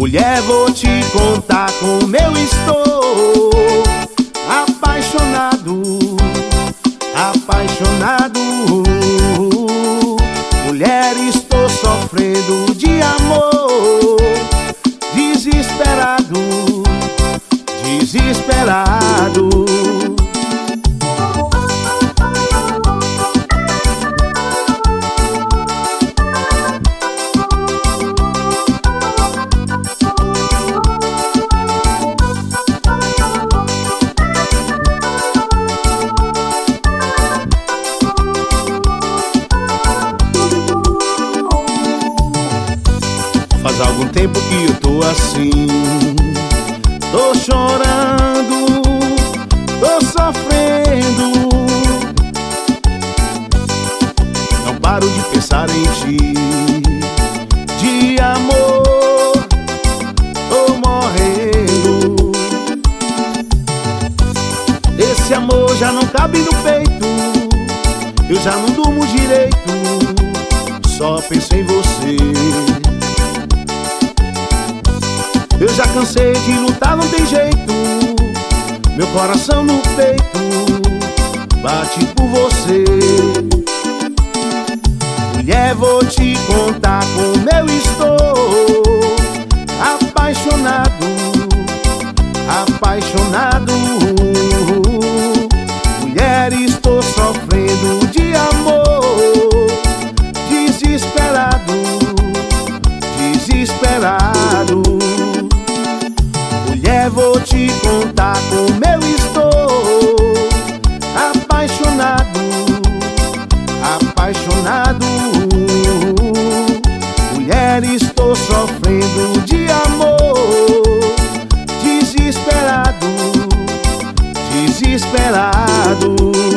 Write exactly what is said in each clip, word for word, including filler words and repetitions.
Mulher, vou te contar como eu estou. Apaixonado, apaixonado. Mulher, estou sofrendo de amor. Desesperado, desesperado. Faz algum tempo que eu tô assim, tô chorando, tô sofrendo. Não paro de pensar em ti, de amor, tô morrendo. Esse amor já não cabe no peito, eu já não durmo direito, só penso em você. Eu já cansei de lutar, não tem jeito. Meu coração no peito bate por você. Mulher, vou te contar como eu estou. Apaixonado, apaixonado. Mulher, estou sofrendo de amor. Desesperado, desesperado. Mulher, vou te contar como eu estou. Apaixonado, apaixonado. Mulher, estou sofrendo de amor. Desesperado, desesperado.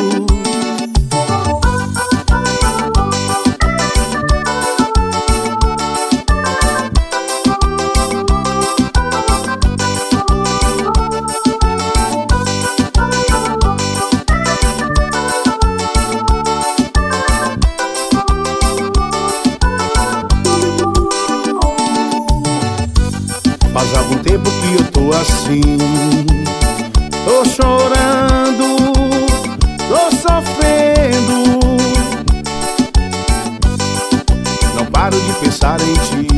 Faz algum tempo que eu tô assim, tô chorando, tô sofrendo. Não paro de pensar em ti,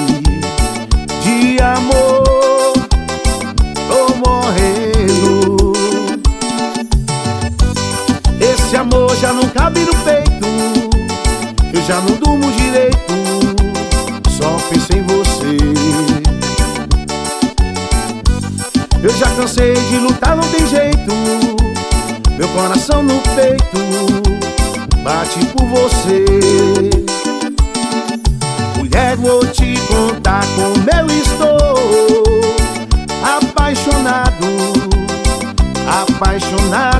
de amor, tô morrendo. Esse amor já não cabe no peito, eu já não durmo direito, só penso em você. Eu já cansei de lutar, não tem jeito. Meu coração no peito bate por você. Mulher, vou te contar como eu estou. Apaixonado, apaixonado.